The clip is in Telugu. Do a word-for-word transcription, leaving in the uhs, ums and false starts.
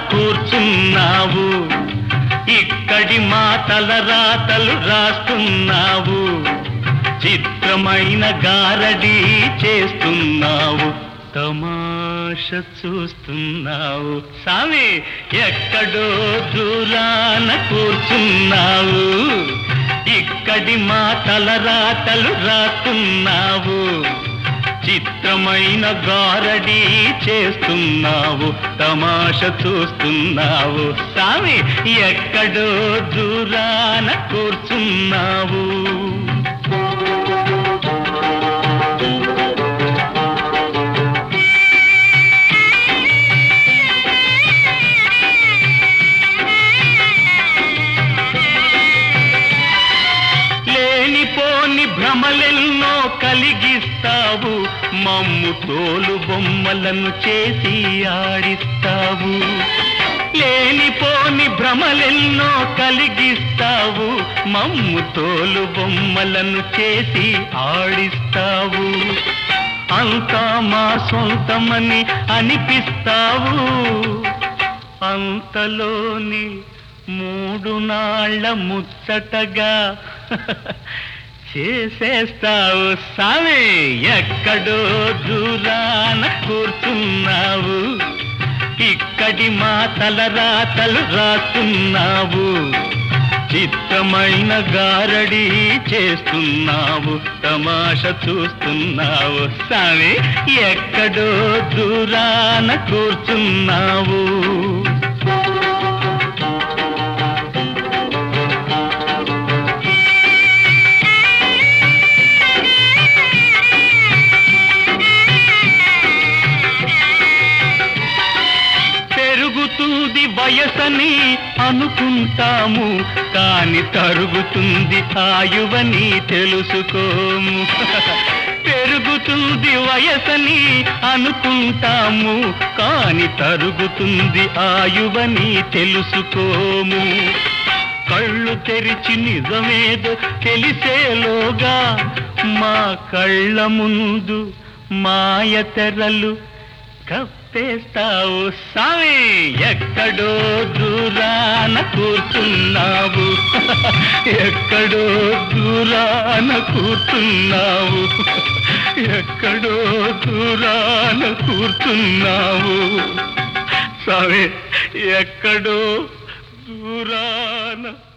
కూర్చున్నావు, ఇక్కడి మా తలరాతలు రాస్తున్నావు, చిత్రమైన గారడీ చేస్తున్నావు, తమాష చూస్తున్నావు. సామి ఎక్కడో దూరాన కూర్చున్నావు, ఇక్కడి మా తలరాతలు రాస్తున్నావు, చిత్రమైన గారడీ చేస్తున్నావు, తమాష చూస్తున్నావు. సామి ఎక్కడో దూరాన కూర్చున్నావు. లేనిపోని భ్రమలెన్నో కలిగిస్తావు, మమ్ము తోలు బొమ్మలను చేసి ఆడిస్తావు. లేనిపోని భ్రమలెన్నో కలిగిస్తావు, మమ్ము తోలు బొమ్మలను చేసి ఆడిస్తావు. అంతా మా సొంతమని అనిపిస్తావు, అంతలోని మూడు నాళ్ళ ముచ్చటగా చేసేస్తావు. సామి ఎక్కడో దూరాన కూర్చున్నావు, ఇక్కడి మా తలరాతలు రాస్తున్నావు, చిత్రమైన గారడీ చేస్తున్నావు, తమాష చూస్తున్నావు. సామి ఎక్కడో దూరాన కూర్చున్నావు. పెరుగుతుంది వయసని అనుకుంటాము, కాని తరుగుతుంది ఆయువని తెలుసుకోము. పెరుగుతుంది వయసని అనుకుంటాము, కాని తరుగుతుంది ఆయువని తెలుసుకోము. కళ్ళు తెరిచి నిజమేదో తెలిసేలోగా మా కళ్ళ ముందు మాయ తెరలు కప్పేస్తావు. సామి ఎక్కడో దూరాన కూర్చున్నావు, ఎక్కడో దూరాన కూర్చున్నావు, ఎక్కడో దూరాన కూర్చున్నావు. సామి ఎక్కడో దూరాన